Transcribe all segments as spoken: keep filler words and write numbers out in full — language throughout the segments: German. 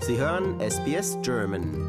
Sie hören S B S German.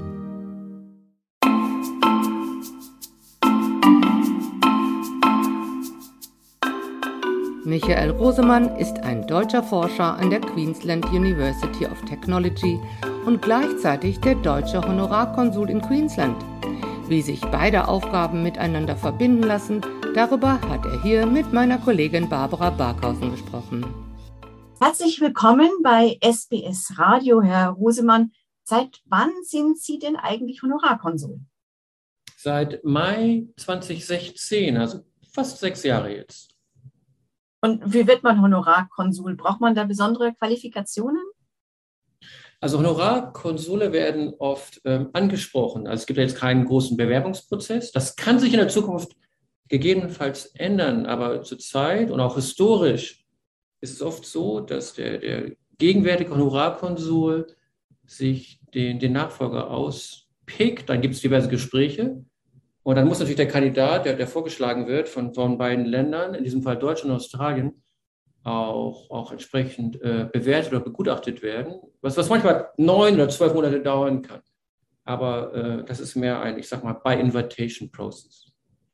Michael Rosemann ist ein deutscher Forscher an der Queensland University of Technology und gleichzeitig der deutsche Honorarkonsul in Queensland. Wie sich beide Aufgaben miteinander verbinden lassen, darüber hat er hier mit meiner Kollegin Barbara Barkhausen gesprochen. Herzlich willkommen bei S B S Radio, Herr Rosemann. Seit wann sind Sie denn eigentlich Honorarkonsul? Seit Mai zwanzig sechzehn, also fast sechs Jahre jetzt. Und wie wird man Honorarkonsul? Braucht man da besondere Qualifikationen? Also Honorarkonsule werden oft ähm, angesprochen. Also es gibt ja jetzt keinen großen Bewerbungsprozess. Das kann sich in der Zukunft gegebenenfalls ändern, aber zurzeit und auch historisch ist es oft so, dass der, der gegenwärtige Honorarkonsul sich den, den Nachfolger auspickt. Dann gibt es diverse Gespräche. Und dann muss natürlich der Kandidat, der, der vorgeschlagen wird von, von beiden Ländern, in diesem Fall Deutschland und Australien, auch, auch entsprechend äh, bewertet oder begutachtet werden, was, was manchmal neun oder zwölf Monate dauern kann. Aber äh, das ist mehr ein, ich sag mal, By-Invitation-Process.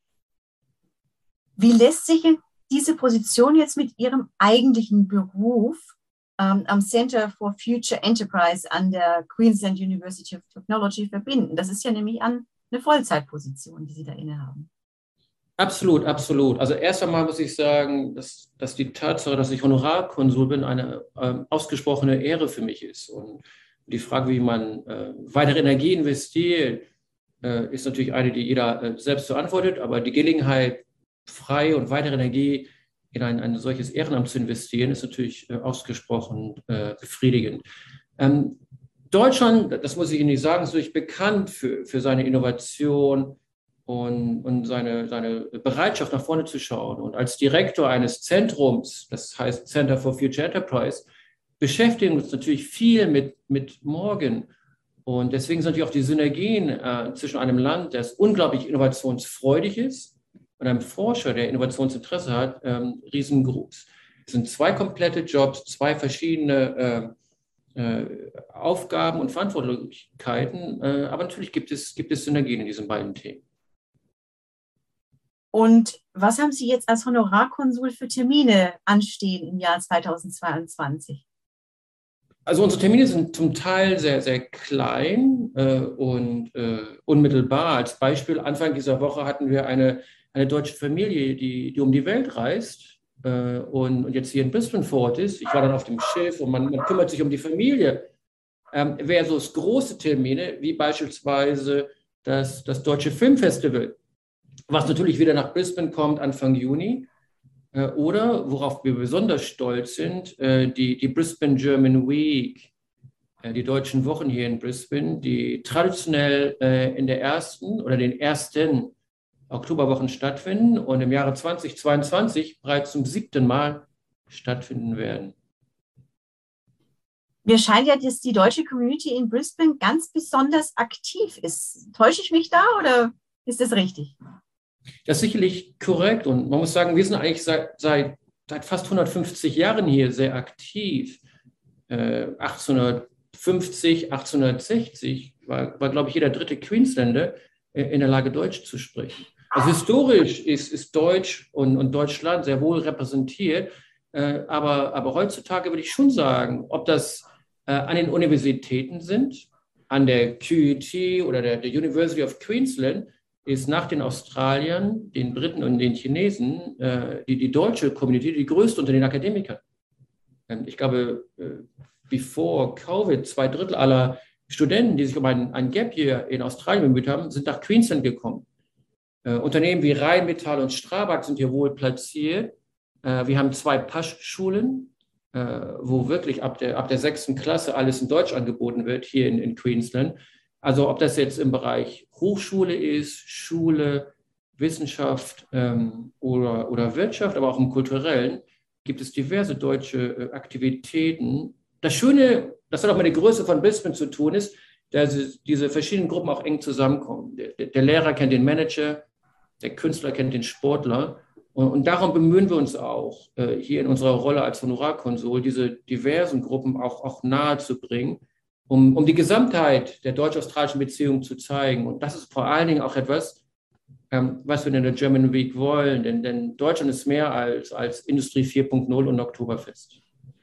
Wie lässt sich diese Position jetzt mit Ihrem eigentlichen Beruf ähm, am Center for Future Enterprise an der Queensland University of Technology verbinden? Das ist ja nämlich an eine Vollzeitposition, die Sie da innehaben. Absolut, absolut. Also erst einmal muss ich sagen, dass, dass die Tatsache, dass ich Honorarkonsul bin, eine ähm, ausgesprochene Ehre für mich ist. Und die Frage, wie man äh, weitere Energie investiert, äh, ist natürlich eine, die jeder äh, selbst beantwortet. Aber die Gelegenheit, freie und weitere Energie in ein, ein solches Ehrenamt zu investieren, ist natürlich äh, ausgesprochen äh, befriedigend. Ähm, Deutschland, das muss ich Ihnen nicht sagen, ist natürlich bekannt für, für seine Innovation und, und seine, seine Bereitschaft, nach vorne zu schauen. Und als Direktor eines Zentrums, das heißt Center for Future Enterprise, beschäftigen wir uns natürlich viel mit, mit morgen. Und deswegen sind natürlich auch die Synergien äh, zwischen einem Land, das unglaublich innovationsfreudig ist, und einem Forscher, der Innovationsinteresse hat, ähm, riesengroß. Es sind zwei komplette Jobs, zwei verschiedene äh, Aufgaben und Verantwortlichkeiten, aber natürlich gibt es, gibt es Synergien in diesen beiden Themen. Und was haben Sie jetzt als Honorarkonsul für Termine anstehen im Jahr zweitausendzweiundzwanzig? Also unsere Termine sind zum Teil sehr, sehr klein äh, und äh, unmittelbar. Als Beispiel, Anfang dieser Woche hatten wir eine, eine deutsche Familie, die, die um die Welt reist. Und, und jetzt hier in Brisbane vor Ort ist. Ich war dann auf dem Schiff und man, man kümmert sich um die Familie. Ähm, versus große Termine, wie beispielsweise das, das Deutsche Filmfestival, was natürlich wieder nach Brisbane kommt Anfang Juni. Äh, oder, worauf wir besonders stolz sind, äh, die, die Brisbane German Week, äh, die deutschen Wochen hier in Brisbane, die traditionell äh, in der ersten oder den ersten Oktoberwochen stattfinden und im Jahre zweitausendzweiundzwanzig bereits zum siebten Mal stattfinden werden. Mir scheint ja, dass die deutsche Community in Brisbane ganz besonders aktiv ist. Täusche ich mich da oder ist das richtig? Das ist sicherlich korrekt und man muss sagen, wir sind eigentlich seit, seit, seit fast hundertfünfzig Jahren hier sehr aktiv. Äh, achtzehnhundertfünfzig, achtzehnhundertsechzig war, war, glaube ich, jeder dritte Queensländer in der Lage, Deutsch zu sprechen. Also historisch ist, ist Deutsch und, und Deutschland sehr wohl repräsentiert, äh, aber, aber heutzutage würde ich schon sagen, ob das äh, an den Universitäten sind, an der Q U T oder der, der University of Queensland, ist nach den Australiern, den Briten und den Chinesen äh, die, die deutsche Community die größte unter den Akademikern. Ähm, ich glaube, äh, bevor Covid zwei Drittel aller Studenten, die sich um ein, ein Gap Year in Australien bemüht haben, sind nach Queensland gekommen. Äh, Unternehmen wie Rheinmetall und Strabag sind hier wohl platziert. Äh, wir haben zwei Pasch-Schulen, äh, wo wirklich ab der, ab der sechsten Klasse alles in Deutsch angeboten wird, hier in, in Queensland. Also ob das jetzt im Bereich Hochschule ist, Schule, Wissenschaft ähm, oder, oder Wirtschaft, aber auch im Kulturellen, gibt es diverse deutsche äh, Aktivitäten. Das Schöne, das hat auch mit der Größe von Brisbane zu tun, ist, dass diese verschiedenen Gruppen auch eng zusammenkommen. Der, der Lehrer kennt den Manager, der Künstler kennt den Sportler. Und, und darum bemühen wir uns auch, äh, hier in unserer Rolle als Honorarkonsul, diese diversen Gruppen auch, auch nahe zu bringen. um, um die Gesamtheit der deutsch-australischen Beziehungen zu zeigen. Und das ist vor allen Dingen auch etwas, ähm, was wir in der German Week wollen, denn, denn Deutschland ist mehr als, als Industrie vier Punkt null und Oktoberfest.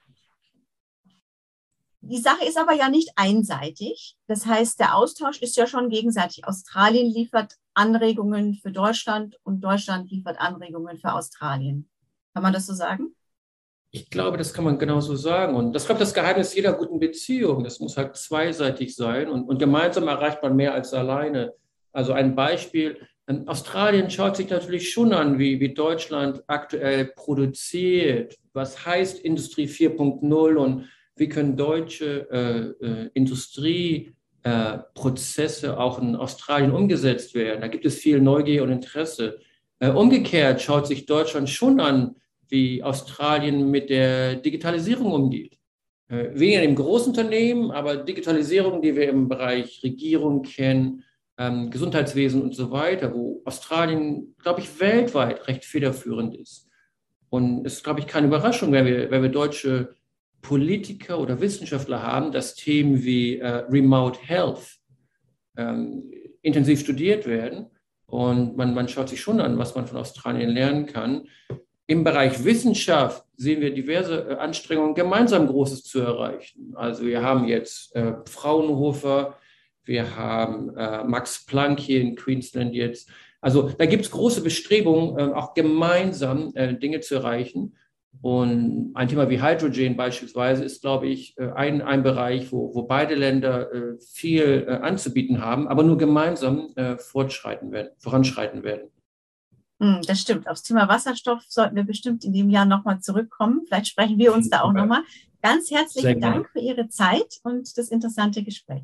Die Sache ist aber ja nicht einseitig. Das heißt, der Austausch ist ja schon gegenseitig. Australien liefert Anregungen für Deutschland und Deutschland liefert Anregungen für Australien. Kann man das so sagen? Ich glaube, das kann man genauso sagen. Und das ist, glaube ich, das Geheimnis jeder guten Beziehung. Das muss halt zweiseitig sein. Und, und gemeinsam erreicht man mehr als alleine. Also ein Beispiel. Australien schaut sich natürlich schon an, wie, wie Deutschland aktuell produziert. Was heißt Industrie vier Punkt null und wie können deutsche äh, äh, Industrieprozesse äh, auch in Australien umgesetzt werden? Da gibt es viel Neugier und Interesse. Äh, umgekehrt schaut sich Deutschland schon an, wie Australien mit der Digitalisierung umgeht. Äh, weniger im Großunternehmen, aber Digitalisierung, die wir im Bereich Regierung kennen, ähm, Gesundheitswesen und so weiter, wo Australien, glaube ich, weltweit recht federführend ist. Und es ist, glaube ich, keine Überraschung, wenn wir, wenn wir deutsche Politiker oder Wissenschaftler haben, dass Themen wie äh, Remote Health ähm, intensiv studiert werden. Und man, man schaut sich schon an, was man von Australien lernen kann. Im Bereich Wissenschaft sehen wir diverse äh, Anstrengungen, gemeinsam Großes zu erreichen. Also wir haben jetzt äh, Fraunhofer, wir haben äh, Max Planck hier in Queensland jetzt. Also da gibt es große Bestrebungen, äh, auch gemeinsam äh, Dinge zu erreichen. Und ein Thema wie Hydrogen beispielsweise ist, glaube ich, ein, ein Bereich, wo, wo beide Länder äh, viel äh, anzubieten haben, aber nur gemeinsam äh, fortschreiten werden, voranschreiten werden. Hm, das stimmt. Aufs Thema Wasserstoff sollten wir bestimmt in dem Jahr nochmal zurückkommen. Vielleicht sprechen wir uns da auch nochmal. Ganz herzlichen Dank für Ihre Zeit und das interessante Gespräch.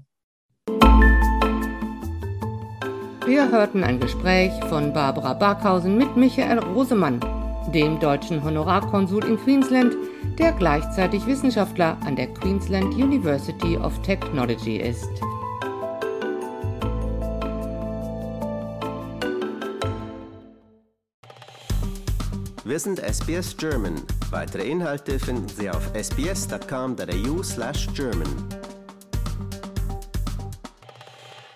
Wir hörten ein Gespräch von Barbara Barkhausen mit Michael Rosemann, dem deutschen Honorarkonsul in Queensland, der gleichzeitig Wissenschaftler an der Queensland University of Technology ist. Wir sind S B S German. Weitere Inhalte finden Sie auf s b s dot com dot a u slash German.